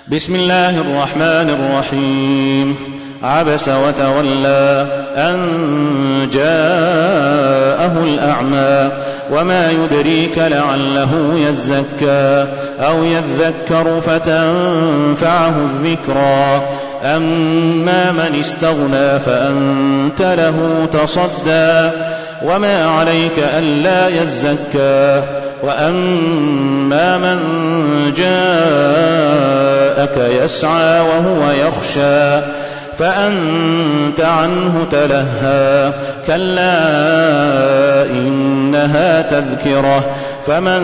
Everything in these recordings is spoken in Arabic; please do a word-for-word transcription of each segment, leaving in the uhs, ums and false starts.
بسم الله الرحمن الرحيم. عبس وتولى أن جاءه الأعمى وما يدريك لعله يزكى أو يذكر فتنفعه الذكرى أما من استغنى فأنت له تصدى وما عليك ألا يزكى وأما من جاءك يسعى وهو يخشى فأنت عنه تلهى كلا إنها تذكرة فمن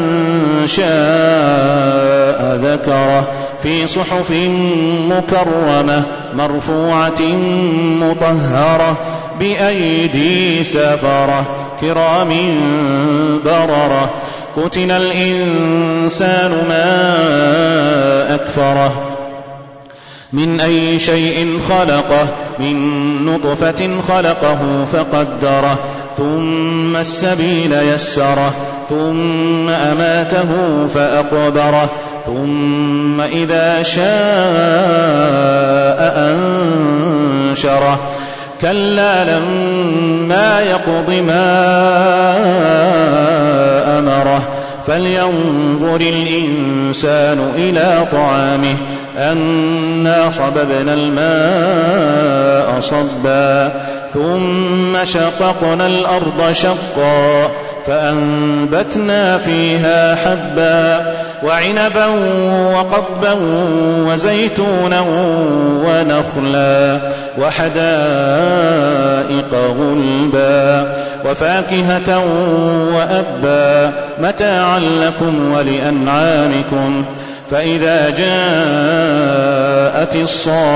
شاء ذكره في صحف مكرمة مرفوعة مطهرة بأيدي سفرة كرام بررة قتل الإنسان ما أكفره من أي شيء خلقه من نطفة خلقه فقدره ثم السبيل يسره ثم أماته فأقبره ثم إذا شاء أنشره كلا لما يقض ما أمره فلينظر الإنسان إلى طعامه أنا صببنا الماء صبا ثم شققنا الأرض شقا فأنبتنا فيها حبا وعنبا وقضبا وزيتونا ونخلا وحدائق غلبا وفاكهة وأبا متاعا لكم ولأنعامكم فإذا جاءت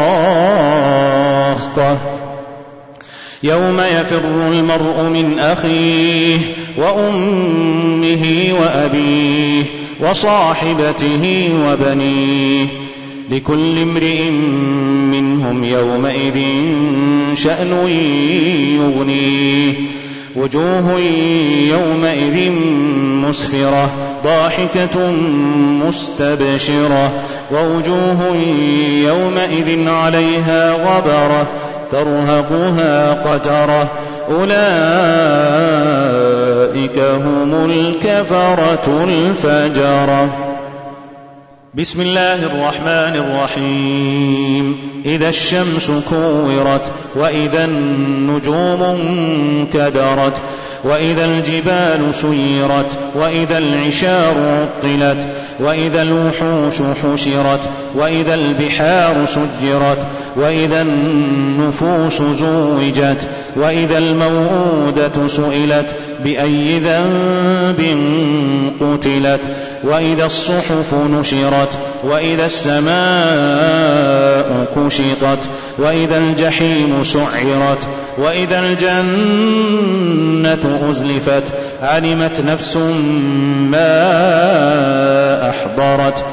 الصاخة يوم يفر المرء من أخيه وأمه وأبيه وصاحبته وبنيه لكل امرئ منهم يومئذ شأن يغنيه وجوه يومئذ مسفرة ضاحكة مستبشرة ووجوه يومئذ عليها غبرة ترهقها قترة أولئك هم الكفرة الفجرة. بسم الله الرحمن الرحيم. إذا الشمس كورت وإذا النجوم انكدرت وإذا الجبال سيرت وإذا العشار عطلت وإذا الوحوش حشرت وإذا البحار سجرت وإذا النفوس زوجت وإذا الموءودة سئلت بأي ذنب قتلت وإذا الصحف نشرت وإذا السماء كشطت وإذا الجحيم سعرت وإذا الجنة أزلفت علمت نفس ما أحضرت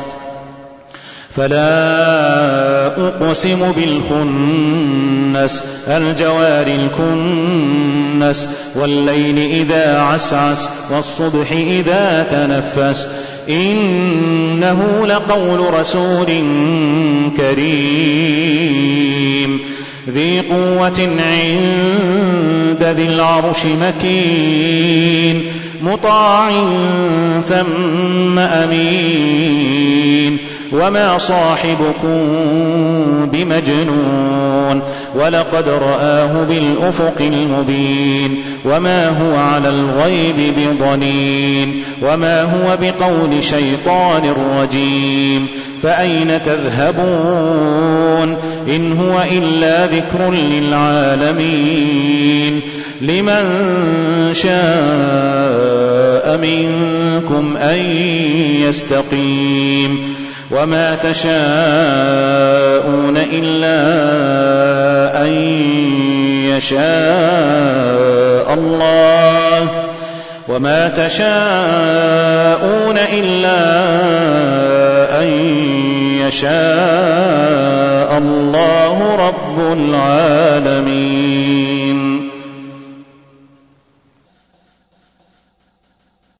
فلا أقسم بالخنس الجوار الكنس والليل إذا عسعس والصبح إذا تنفس إنه لقول رسول كريم ذي قوة عند ذي العرش مكين مطاع ثم أمين وما صاحبكم بمجنون ولقد رآه بالأفق المبين وما هو على الغيب بضنين وما هو بقول شيطان رجيم فأين تذهبون إن هو إلا ذكر للعالمين لمن شاء منكم أن يستقيم وما تشاءون إلا أن يشاء الله وما تشاءون إلا أن يشاء الله رب العالمين.